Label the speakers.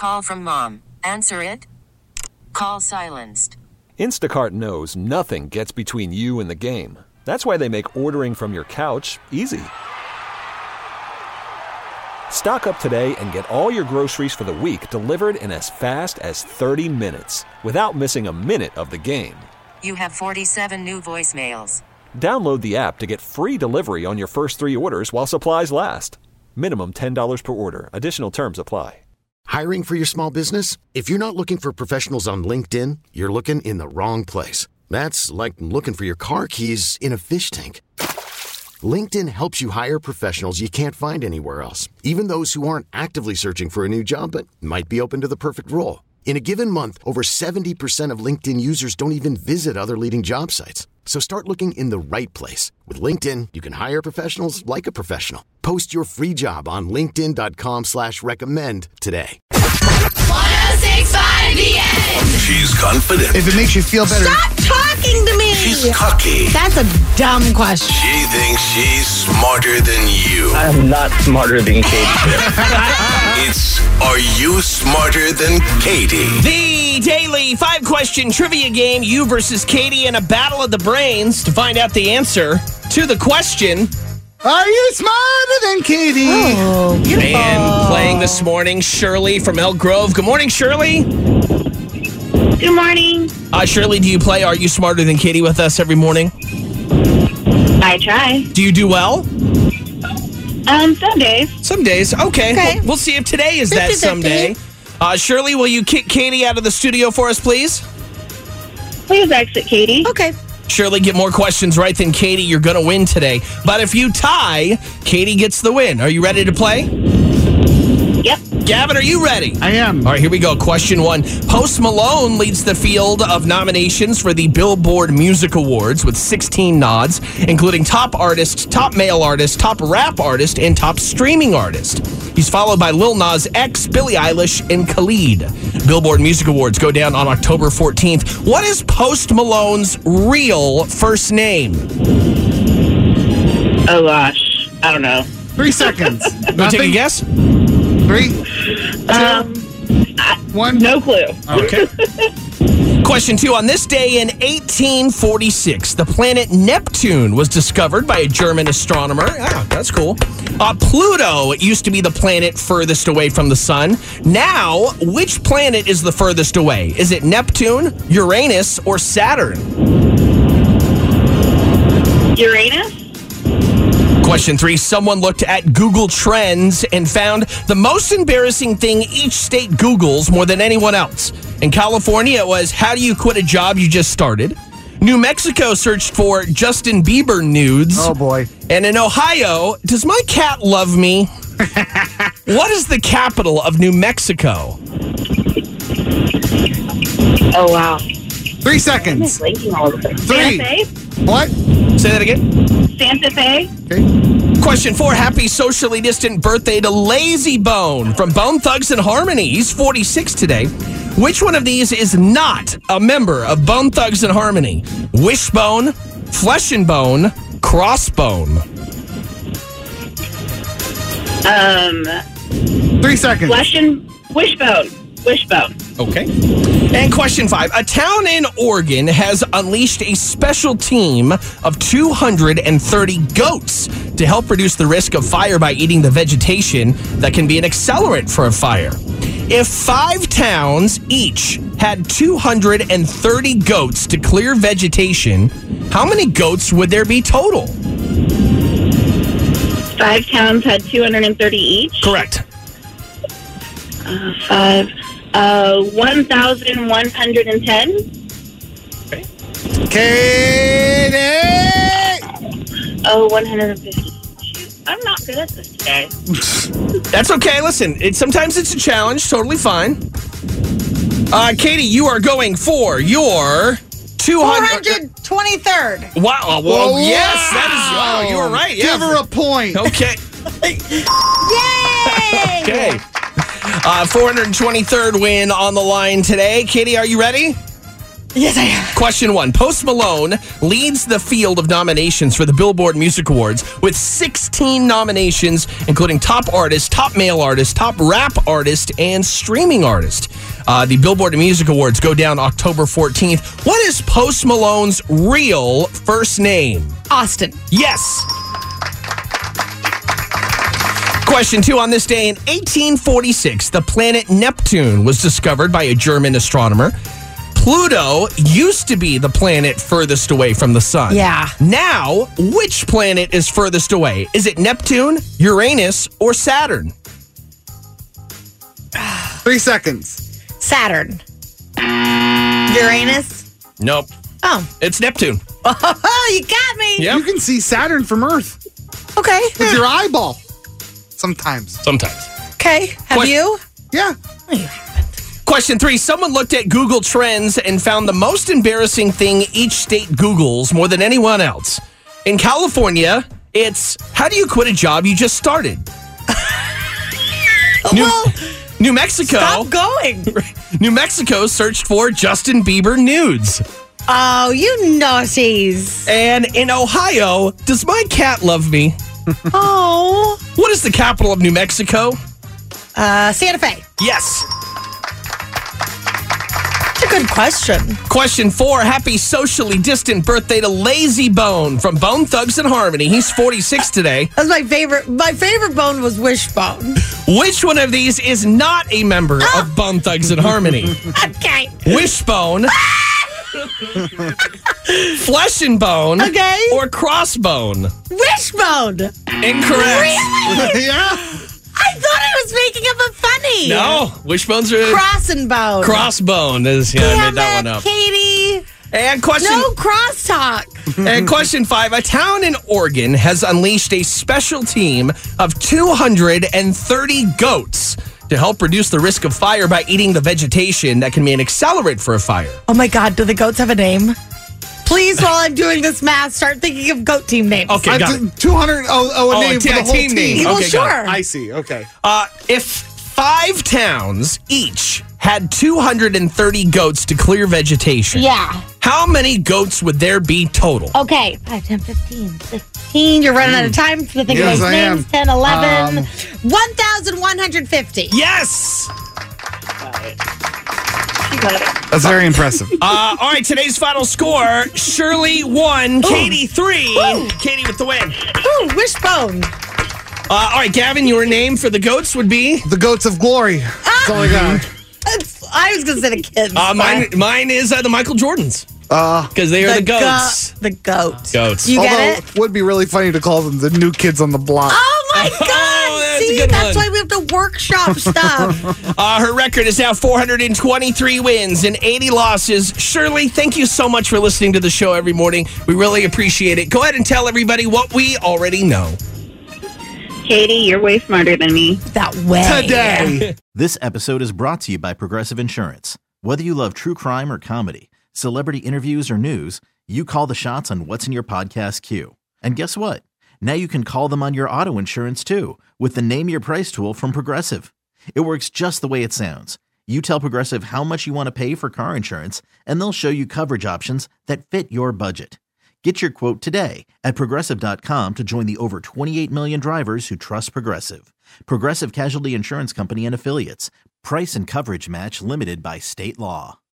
Speaker 1: call from mom. Answer it. Call silenced.
Speaker 2: Instacart knows nothing gets between you and the game. That's why they make ordering from your couch easy. Stock up today and get all your groceries for the week delivered in as fast as 30 minutes without missing a minute of the game.
Speaker 1: You have 47 new voicemails.
Speaker 2: Download the app to get free delivery on your first 3 orders while supplies last. Minimum $10 per order. Additional terms apply.
Speaker 3: Hiring for your small business? If you're not looking for professionals on LinkedIn, you're looking in the wrong place. That's like looking for your car keys in a fish tank. LinkedIn helps you hire professionals you can't find anywhere else, even those who aren't actively searching for a new job but might be open to the perfect role. In a given month, over 70% of LinkedIn users don't even visit other leading job sites. So start looking in the right place. With LinkedIn, you can hire professionals like a professional. Post your free job on linkedin.com/recommend today.
Speaker 4: 106.5 The Edge.
Speaker 5: She's confident.
Speaker 6: If it makes you feel better.
Speaker 4: Stop talking to me.
Speaker 5: She's cocky.
Speaker 4: That's a dumb question.
Speaker 5: She thinks she's smarter than you.
Speaker 7: I'm not smarter than Katie.
Speaker 5: It's Are You Smarter Than Katie?
Speaker 8: The daily 5-question trivia game, you versus Katie, in a battle of the brains to find out the answer to the question.
Speaker 6: Are you smarter than Katie?
Speaker 4: Oh, beautiful.
Speaker 8: And playing this morning, Shirley from Elk Grove. Good morning, Shirley.
Speaker 9: Good morning.
Speaker 8: Shirley, do you play Are You Smarter Than Katie with us every morning?
Speaker 9: I try.
Speaker 8: Do you do well?
Speaker 9: Some days.
Speaker 8: Some days. Okay. We'll see if today is that
Speaker 4: 50-50.
Speaker 8: someday. Shirley, will you kick Katie out of the studio for us, please?
Speaker 9: Please exit, Katie.
Speaker 4: Okay.
Speaker 8: Shirley, get more questions right than Katie. You're going to win today. But if you tie, Katie gets the win. Are you ready to play?
Speaker 9: Yep.
Speaker 8: Gavin, are you ready?
Speaker 6: I am.
Speaker 8: All right, here we go. Question 1. Post Malone leads the field of nominations for the Billboard Music Awards with 16 nods, including Top Artist, Top Male Artist, Top Rap Artist, and Top Streaming Artist. He's followed by Lil Nas X, Billie Eilish, and Khalid. Billboard Music Awards go down on October 14th. What is Post Malone's real first name?
Speaker 9: Oh, gosh. I don't know.
Speaker 6: 3 seconds.
Speaker 8: Go take a guess.
Speaker 6: 3, 2, 1.
Speaker 9: No clue.
Speaker 8: Okay. Question 2. On this day in 1846, the planet Neptune was discovered by a German astronomer. Ah, that's cool. Pluto used to be the planet furthest away from the sun. Now, which planet is the furthest away? Is it Neptune, Uranus, or Saturn?
Speaker 9: Uranus?
Speaker 8: Question 3. Someone looked at Google Trends and found the most embarrassing thing each state Googles more than anyone else. In California, it was, how do you quit a job you just started? New Mexico searched for Justin Bieber nudes.
Speaker 6: Oh, boy.
Speaker 8: And in Ohio, does my cat love me? What is the capital of New Mexico?
Speaker 9: Oh, wow.
Speaker 6: 3 seconds.
Speaker 9: I'm blanking all over.
Speaker 6: 3.
Speaker 9: Santa Fe?
Speaker 6: What?
Speaker 8: Say that again.
Speaker 9: Santa Fe?
Speaker 6: Okay.
Speaker 8: Question 4. Happy socially distant birthday to Lazy Bone from Bone Thugs and Harmony. He's 46 today. Which one of these is not a member of Bone Thugs and Harmony? Wishbone, Flesh and Bone, Crossbone.
Speaker 6: 3 seconds.
Speaker 9: Wishbone. Wishbone.
Speaker 8: Okay. And question 5. A town in Oregon has unleashed a special team of 230 goats to help reduce the risk of fire by eating the vegetation that can be an accelerant for a fire. If 5 towns each had 230 goats to clear vegetation, how many goats would there be total?
Speaker 9: 5 towns had 230 each?
Speaker 8: Correct.
Speaker 9: 1,110?
Speaker 6: Katie!
Speaker 9: Oh, 150. Shoot, I'm not good at this today.
Speaker 8: That's okay. Listen, sometimes it's a challenge. Totally fine. Katie, you are going for your
Speaker 4: 423rd.
Speaker 8: Wow. Well, yes, that is. Wow, you were right. Yeah.
Speaker 6: Give her a point.
Speaker 8: Okay.
Speaker 4: Yay!
Speaker 8: Okay. 423rd win on the line today. Katie, are you ready?
Speaker 4: Yes, I am.
Speaker 8: Question 1. Post Malone leads the field of nominations for the Billboard Music Awards with 16 nominations, including Top Artist, Top Male Artist, Top Rap Artist, and Streaming Artist. The Billboard Music Awards go down October 14th. What is Post Malone's real first name?
Speaker 4: Austin.
Speaker 8: Yes. Question 2. On this day in 1846, the planet Neptune was discovered by a German astronomer. Pluto used to be the planet furthest away from the sun.
Speaker 4: Yeah.
Speaker 8: Now, which planet is furthest away? Is it Neptune, Uranus, or Saturn?
Speaker 6: 3 seconds.
Speaker 4: Saturn. Uranus.
Speaker 8: Nope.
Speaker 4: Oh.
Speaker 8: It's Neptune.
Speaker 4: Oh, you got me.
Speaker 8: Yep.
Speaker 6: You can see Saturn from Earth
Speaker 4: Okay.
Speaker 6: with your eyeball. Sometimes.
Speaker 8: Sometimes.
Speaker 4: Okay. Have
Speaker 8: What-
Speaker 4: you?
Speaker 6: Yeah.
Speaker 4: Oh, you haven't.
Speaker 8: Question 3. Someone looked at Google Trends and found the most embarrassing thing each state Googles more than anyone else. In California, it's how do you quit a job you just started? New Mexico.
Speaker 4: Stop going.
Speaker 8: New Mexico searched for Justin Bieber nudes.
Speaker 4: Oh, you naughties.
Speaker 8: And in Ohio, does my cat love me?
Speaker 4: Oh.
Speaker 8: What is the capital of New Mexico?
Speaker 4: Santa Fe.
Speaker 8: Yes.
Speaker 4: That's a good question.
Speaker 8: Question 4. Happy socially distant birthday to Lazy Bone from Bone Thugs and Harmony. He's 46 today.
Speaker 4: That's my favorite. My favorite bone was Wishbone.
Speaker 8: Which one of these is not a member of Bone Thugs and Harmony?
Speaker 4: Okay.
Speaker 8: Wishbone, Flesh and Bone,
Speaker 4: Okay.
Speaker 8: or Crossbone?
Speaker 4: Wishbone.
Speaker 8: Incorrect.
Speaker 4: Really?
Speaker 6: Yeah.
Speaker 4: I thought I was making up a funny.
Speaker 8: No, Wishbones are
Speaker 4: Cross and bone.
Speaker 8: Crossbone. I made that one up.
Speaker 4: Katie.
Speaker 8: And question
Speaker 4: No crosstalk.
Speaker 8: And question 5. A town in Oregon has unleashed a special team of 230 goats to help reduce the risk of fire by eating the vegetation that can be an accelerant for a fire.
Speaker 4: Oh my God, do the goats have a name? Please, while I'm doing this math, start thinking of goat team names.
Speaker 8: Okay, got it.
Speaker 6: 200. A name for the whole
Speaker 8: team name.
Speaker 4: Well,
Speaker 8: Okay,
Speaker 4: sure.
Speaker 8: got
Speaker 6: I see. Okay.
Speaker 8: If 5 towns each had 230 goats to clear vegetation,
Speaker 4: Yeah.
Speaker 8: how many goats would there be total?
Speaker 4: Okay. 5, 10, 15, 16. You're running out of time to think
Speaker 6: Yes,
Speaker 4: of those
Speaker 6: I am.
Speaker 4: names. 10, 11. 1,150.
Speaker 8: Yes!
Speaker 9: You got it.
Speaker 6: That's very impressive.
Speaker 8: All right, today's final score, Shirley 1, Katie 3.
Speaker 4: Ooh.
Speaker 8: Katie with the win.
Speaker 4: Ooh, Wishbone.
Speaker 8: All right, Gavin, your name for the goats would be?
Speaker 6: The Goats of Glory. That's all I got.
Speaker 4: I was going to say the kids.
Speaker 8: Mine is the Michael Jordans. Because they are the goats.
Speaker 4: The goat.
Speaker 8: Goats.
Speaker 4: You
Speaker 6: Although
Speaker 4: get
Speaker 6: it
Speaker 4: it?
Speaker 6: would be really funny to call them the new kids on the block.
Speaker 4: Oh my God.
Speaker 8: that's a
Speaker 4: See,
Speaker 8: good
Speaker 4: that's
Speaker 8: one.
Speaker 4: why we have to workshop stuff.
Speaker 8: Her record is now 423 wins and 80 losses. Shirley, thank you so much for listening to the show every morning. We really appreciate it. Go ahead and tell everybody what we already know.
Speaker 9: Katie, you're way smarter than me.
Speaker 4: That way.
Speaker 6: Today.
Speaker 10: This episode is brought to you by Progressive Insurance. Whether you love true crime or comedy, celebrity interviews or news, you call the shots on what's in your podcast queue. And guess what? Now you can call them on your auto insurance too with the Name Your Price tool from Progressive. It works just the way it sounds. You tell Progressive how much you want to pay for car insurance, and they'll show you coverage options that fit your budget. Get your quote today at Progressive.com to join the over 28 million drivers who trust Progressive. Progressive Casualty Insurance Company and Affiliates. Price and coverage match limited by state law.